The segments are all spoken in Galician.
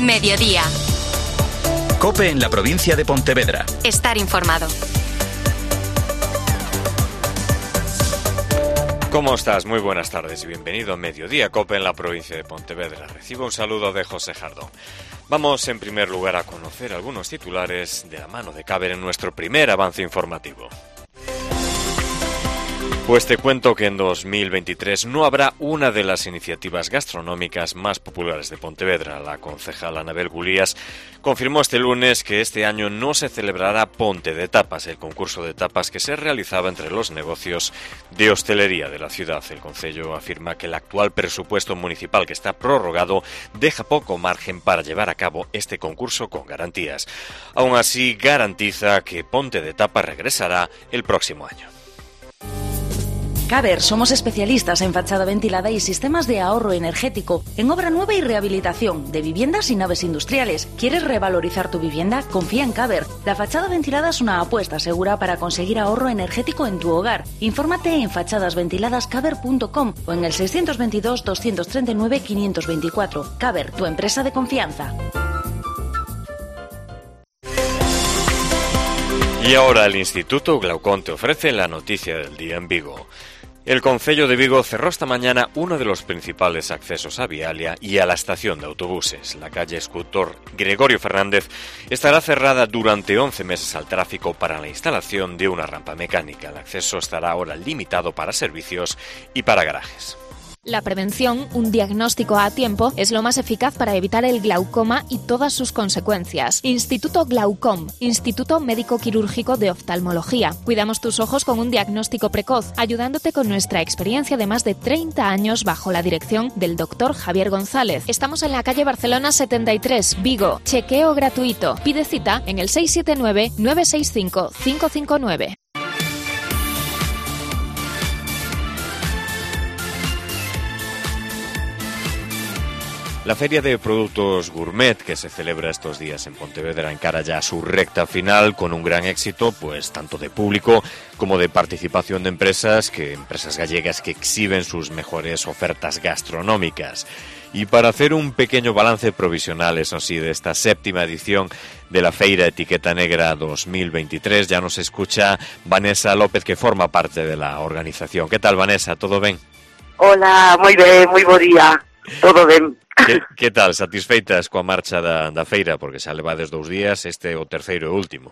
Mediodía. COPE en la provincia de Pontevedra. Estar informado. ¿Cómo estás? Muy buenas tardes y bienvenido a Mediodía COPE en la provincia de Pontevedra. Recibo un saludo de José Jardón. Vamos en primer lugar a conocer algunos titulares de la mano de Caber en nuestro primer avance informativo. Pues te cuento que en 2023 no habrá una de las iniciativas gastronómicas más populares de Pontevedra. La concejala Anabel Gulías confirmó este lunes que este año no se celebrará Ponte de Tapas, el concurso de tapas que se realizaba entre los negocios de hostelería de la ciudad. El concello afirma que el actual presupuesto municipal, que está prorrogado, deja poco margen para llevar a cabo este concurso con garantías. Aún así, garantiza que Ponte de Tapas regresará el próximo año. Caber, somos especialistas en fachada ventilada y sistemas de ahorro energético, en obra nueva y rehabilitación de viviendas y naves industriales. ¿Quieres revalorizar tu vivienda? Confía en Caber. La fachada ventilada es una apuesta segura para conseguir ahorro energético en tu hogar. Infórmate en fachadasventiladascaber.com o en el 622 239 524. Caber, tu empresa de confianza. Y ahora el Instituto Glaucón te ofrece la noticia del día en Vigo. El concello de Vigo cerró esta mañana uno de los principales accesos a Vialia y a la estación de autobuses. La calle Escultor Gregorio Fernández estará cerrada durante 11 meses al tráfico para la instalación de una rampa mecánica. El acceso estará ahora limitado para servicios y para garajes. La prevención, un diagnóstico a tiempo, es lo más eficaz para evitar el glaucoma y todas sus consecuencias. Instituto Glaucom, Instituto Médico Quirúrgico de Oftalmología. Cuidamos tus ojos con un diagnóstico precoz, ayudándote con nuestra experiencia de más de 30 años bajo la dirección del doctor Javier González. Estamos en la calle Barcelona 73, Vigo. Chequeo gratuito. Pide cita en el 679 965 559. La Feria de Productos Gourmet, que se celebra estos días en Pontevedra, encara ya su recta final con un gran éxito, pues tanto de público como de participación de empresas gallegas que exhiben sus mejores ofertas gastronómicas. Y para hacer un pequeño balance provisional, eso sí, de esta séptima edición de la Feira Etiqueta Negra 2023, ya nos escucha Vanessa López, que forma parte de la organización. ¿Qué tal, Vanessa? ¿Todo bien? Hola, moi ben, moi bo día. Todo ben. Que tal? Satisfeitas coa marcha da feira? Porque xa levades 2 días, este é o terceiro e último.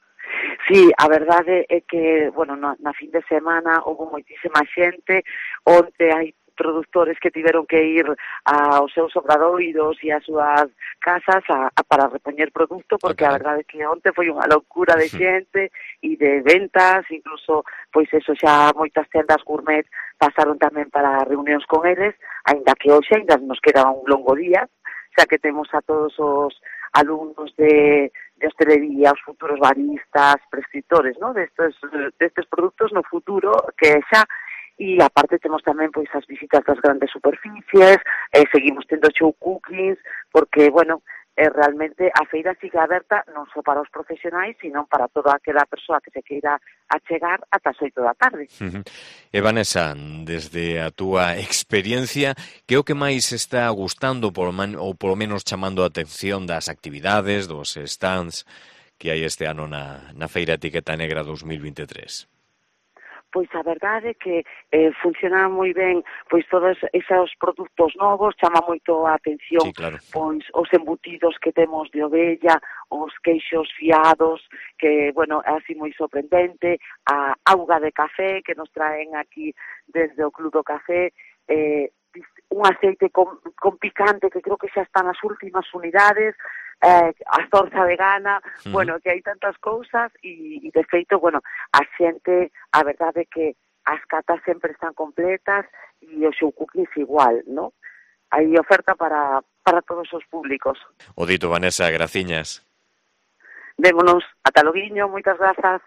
Sí, a verdade é que, bueno, na fin de semana houve moitísima xente. Onte hai produtores que tiveron que ir aos seus obradoiros e ás súas casas para repoñer produto, porque a verdade é que onte foi unha loucura de xente e de ventas, incluso, pois eso, xa moitas tendas gourmet pasaron tamén para reunións con eles, aínda que hoxe ainda nos queda un longo día, xa que temos a todos os alumnos de hostelería, os futuros baristas, prescriptores, ¿no?, destes produtos no futuro, que xa. E aparte temos tamén pois as visitas das grandes superficies, seguimos tendo show cookings, porque, bueno, realmente a feira sigue aberta non só para os profesionais, sino para toda aquela persoa que se queira achegar ata as 8 da tarde. E Vanessa, desde a túa experiencia, que é o que máis está gustando ou polo menos chamando a atención das actividades, dos stands que hai este ano na Feira Etiqueta Negra 2023? Pois a verdade é que funciona moi ben pois todos esos produtos novos, chama moito a atención, sí, claro, pois os embutidos que temos de ovella, os queixos fiados, que, bueno, é así moi sorprendente, a auga de café que nos traen aquí desde o Club do Café, un aceite con picante que creo que xa está nas últimas unidades, a zorza vegana, bueno, que hai tantas cousas e de feito, bueno, a xente, a verdade é que as catas sempre están completas e os show cookings igual, ¿no? Hai oferta para todos os públicos. O dito, Vanessa, graciñas. Vémonos, ata loguiño, moitas grazas.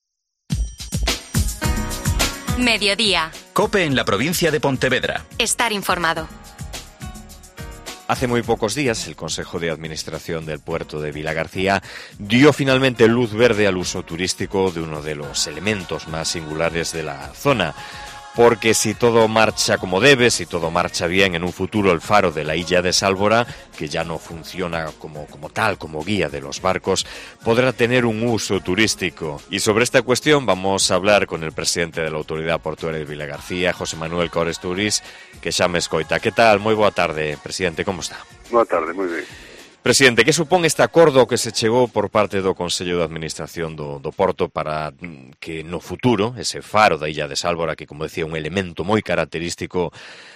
Mediodía. COPE en la provincia de Pontevedra. Estar informado. Hace muy pocos días, el Consejo de Administración del Puerto de Vilagarcía dio finalmente luz verde al uso turístico de uno de los elementos más singulares de la zona. porque si todo marcha como debe, si todo marcha bien, en un futuro el faro de la Illa de Sálvora, que ya no funciona como tal, como guía de los barcos, podrá tener un uso turístico. Y sobre esta cuestión vamos a hablar con el presidente de la Autoridade Portuaria de Vilagarcía, José Manuel Cores Tourís, que xa me escoita. Que tal? Moi boa tarde, presidente, como está? Boa tarde, moi ben. Presidente, que supón este acordo que se chegou por parte do Consello de Administración do Porto para que no futuro ese faro da Illa de Sálvora, que, como decía, un elemento moi característico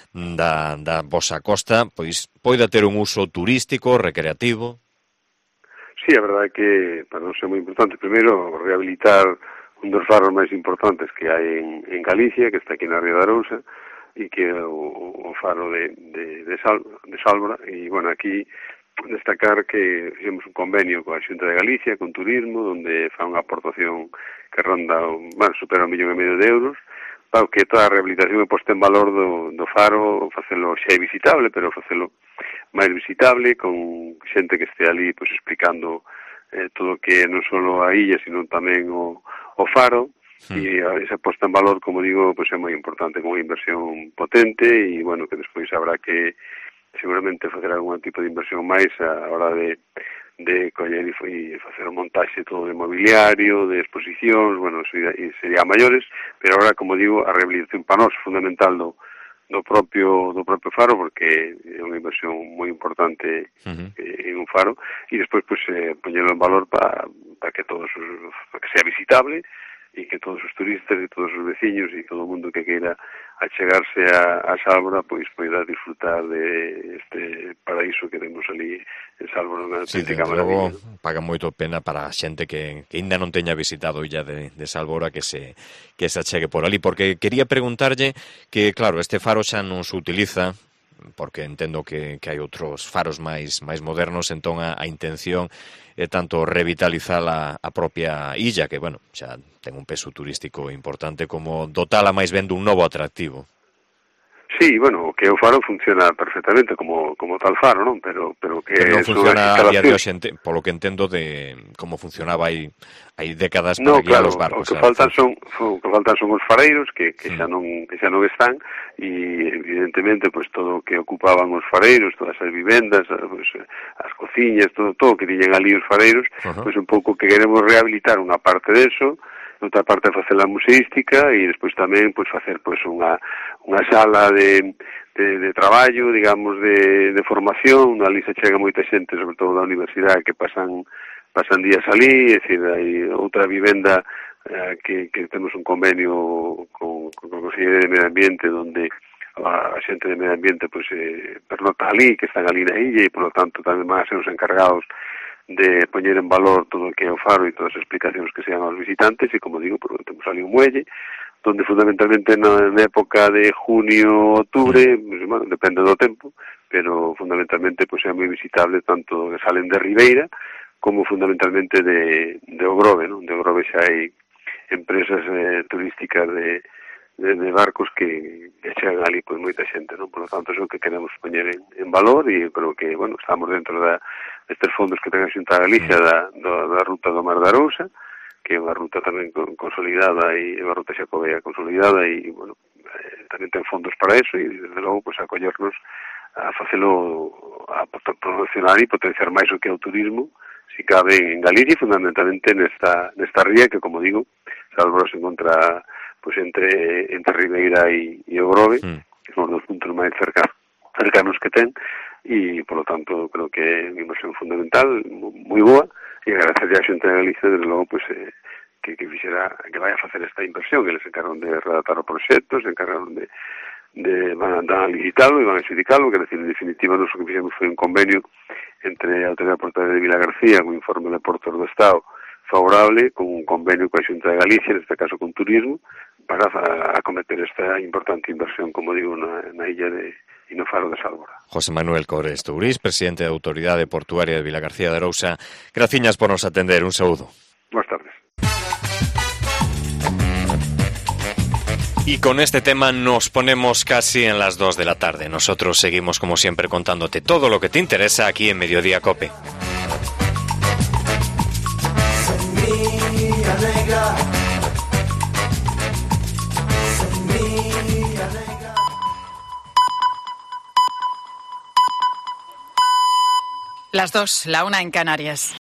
da vosa costa, pois poida ter un uso turístico, recreativo? Sí, a verdade é que para nós é moi importante, primeiro, rehabilitar un dos faros máis importantes que hai en Galicia, que está aquí na Ría de Arousa, e que é o faro de Sálvora, e, bueno, aquí destacar que fixemos un convenio coa Xunta de Galicia, con turismo, onde fa unha aportación que ronda, supera 1,5 millón de euros, para que toda a rehabilitación é posta en valor do faro, facelo xa visitable, pero facelo máis visitable, con xente que este ali pois explicando todo o que non só a illa, sino tamén o faro, e esa posta en valor, como digo, pois é moi importante, con unha inversión potente, e, bueno, que despois habrá que seguramente facer algún tipo de inversión máis a hora de coller e facer o montaxe todo de mobiliario, de exposicións, bueno, sería maiores, pero agora, como digo, a rehabilitación para nós fundamental do propio faro, porque é unha inversión moi importante en un faro, e despois pues, poñelo en valor para que para que sea visitable, e que todos os turistas e todos os veciños e todo o mundo que queira achegarse a Sálvora pois poida disfrutar de este paraíso que temos ali en Sálvora, unha auténtica maravilla. Paga moito pena para a xente que ainda non teña visitado a illa de Sálvora que se achegue por ali, porque quería preguntarlle que, claro, este faro xa non se utiliza, porque entendo que hai outros faros máis modernos, entón a intención é tanto revitalizar a propia illa, que, bueno, xa ten un peso turístico importante, como dotala máis ben dun novo atractivo. Sí, bueno, que o faro funciona perfectamente como tal faro, non? Pero que non funciona a día de hoxe, polo que entendo de como funcionaba hai décadas para guiar os barcos. O que faltan son os fareiros que xa non están, e evidentemente pues todo o que ocupaban os fareiros, todas as vivendas, pues, as cociñas, todo que tiñen ali os fareiros, pues un pouco que queremos rehabilitar unha parte deso, outra parte facer a museística, e despois tamén pues facer pues unha sala de traballo, digamos, de formación. Ali se chega moita xente, sobre todo da universidade, que pasan días ali, é dicir, hai outra vivenda que temos un convenio con o Consello de Medio Ambiente, onde a xente de Medio Ambiente pues, pernota ali, que están ali na illa, e por lo tanto tamén van a ser os encargados de poñer en valor todo o que é o faro e todas as explicacións que sean aos visitantes, e, como digo, porque temos ali un muelle, donde fundamentalmente na época de junio, outubro, pues, bueno, depende do tempo, pero fundamentalmente pues, é moi visitable tanto que salen de Ribeira como fundamentalmente de Ogrove, non? De Ogrove xa hai empresas turísticas de barcos que chegan ali pues, moita xente, non? Por lo tanto, é o que queremos poñer en valor, e creo que, bueno, estamos dentro destes fondos que ten a Xunta de Galicia da ruta do Mar de Arousa, que é unha ruta tamén consolidada, e unha ruta xacobea consolidada, e, bueno, tamén ten fondos para eso, e, desde logo, pues, acollernos a facelo, a promocionar e potenciar máis o que é o turismo, si cabe en Galicia, fundamentalmente nesta ría que, como digo, Sálvora se encontra pues entre Ribeira e Ogrove, que son os dos puntos máis cercanos que ten, e, por lo tanto, creo que é unha inversión fundamental, moi boa, e gracias a Xunta de Galicia, desde logo, pues, que vai a facer esta inversión. Eles se encargan de redactar o proxecto, se encargan van a licitalo e van a adxudicalo, que, en definitiva, nós o que fixemos foi un convenio entre a Autoridade Portuaria de Vilagarcía, con informe de Portos do Estado favorable, con un convenio coa Xunta de Galicia, neste caso con turismo, para acometer esta importante inversión, como digo, na illa e no faro de Sálvora. José Manuel Cores Tourís, presidente da Autoridade Portuaria de Vilagarcía de Arousa, graciñas por nos atender, un saúdo. Boas tardes. Y con este tema nos ponemos casi en las 2 de la tarde. Nosotros seguimos, como siempre, contándote todo lo que te interesa aquí en Mediodía COPE. Semilla negra, semilla Las 2, la 1 en Canarias.